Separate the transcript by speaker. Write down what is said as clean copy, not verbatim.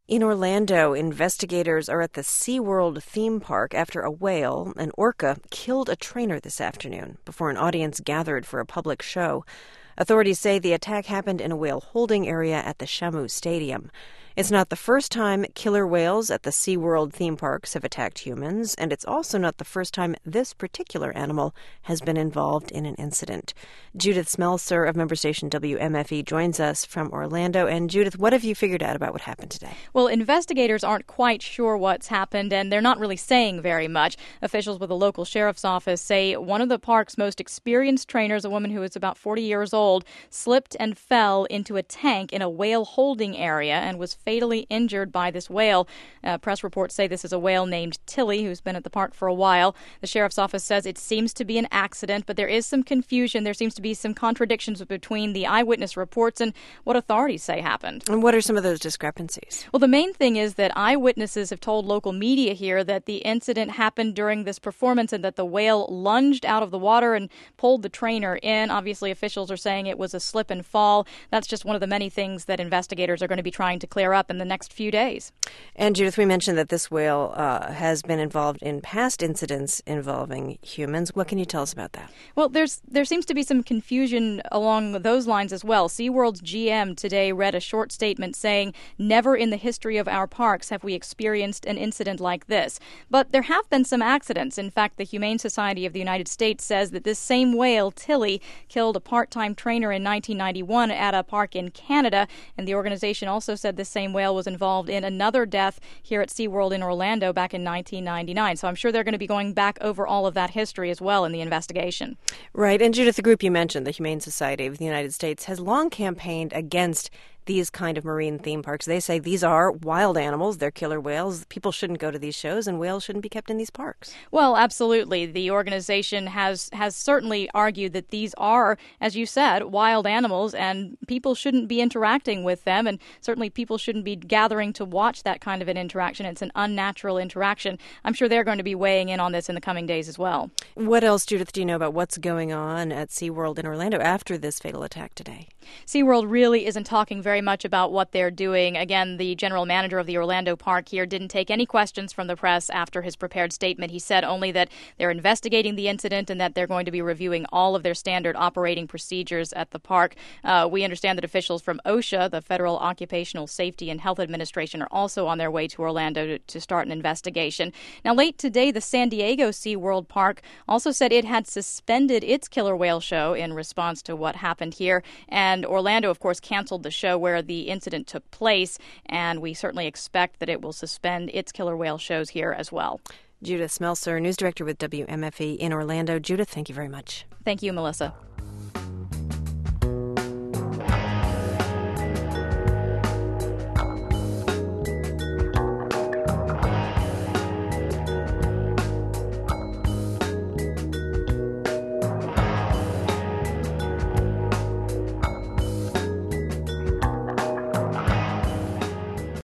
Speaker 1: In Orlando, investigators are at the SeaWorld theme park after a whale, an orca, killed a trainer this afternoon before an audience gathered for a public show. Authorities say the attack happened in a whale holding area at the Shamu Stadium. It's not the first time killer whales at the SeaWorld theme parks have attacked humans, and it's also not the first time this particular animal has been involved in an incident. Judith Smelser of member station WMFE joins us from Orlando. And Judith, what have you figured out about what happened today?
Speaker 2: Well, investigators aren't quite sure what's happened, and they're not really saying very much. Officials with the local sheriff's office say one of the park's most experienced trainers, a woman who is about 40 years old, slipped and fell into a tank in a whale holding area and was fatally injured by this whale. Press reports say this is a whale named Tilly, who's been at the park for a while. The sheriff's office says it seems to be an accident, but there is some confusion. There seems to be some contradictions between the eyewitness reports and what authorities say happened.
Speaker 1: And what are some of those discrepancies?
Speaker 2: Well, the main thing is that eyewitnesses have told local media here that the incident happened during this performance and that the whale lunged out of the water and pulled the trainer in. Obviously, officials are saying it was a slip and fall. That's just one of the many things that investigators are going to be trying to clear up in the next few days.
Speaker 1: And Judith, we mentioned that this whale has been involved in past incidents involving humans. What can you tell us about that?
Speaker 2: Well, there seems to be some confusion along those lines as well. SeaWorld's GM today read a short statement saying, "Never in the history of our parks have we experienced an incident like this." But there have been some accidents. In fact, the Humane Society of the United States says that this same whale, Tilly, killed a part-time trainer in 1991 at a park in Canada, and the organization also said this same whale was involved in another death here at SeaWorld in Orlando back in 1999. So I'm sure they're going to be going back over all of that history as well in the investigation.
Speaker 1: Right. And Judith, the group you mentioned, the Humane Society of the United States, has long campaigned against these kind of marine theme parks. They say these are wild animals. They're killer whales. People shouldn't go to these shows, and whales shouldn't be kept in these parks.
Speaker 2: Well, absolutely. The organization has certainly argued that these are, as you said, wild animals, and people shouldn't be interacting with them, and certainly people shouldn't be gathering to watch that kind of an interaction. It's an unnatural interaction. I'm sure they're going to be weighing in on this in the coming days as well.
Speaker 1: What else, Judith, do you know about what's going on at SeaWorld in Orlando after this fatal attack today?
Speaker 2: SeaWorld really isn't talking very much about what they're doing. Again, the general manager of the Orlando park here didn't take any questions from the press after his prepared statement. He said only that they're investigating the incident and that they're going to be reviewing all of their standard operating procedures at the park. We understand that officials from OSHA, the Federal Occupational Safety and Health Administration, are also on their way to Orlando to start an investigation. Now, late today, the San Diego SeaWorld Park also said it had suspended its killer whale show in response to what happened here. And Orlando, of course, canceled the show where the incident took place, and we certainly expect that it will suspend its killer whale shows here as well.
Speaker 1: Judith Smelser, news director with WMFE in Orlando. Judith, thank you very much.
Speaker 2: Thank you, Melissa.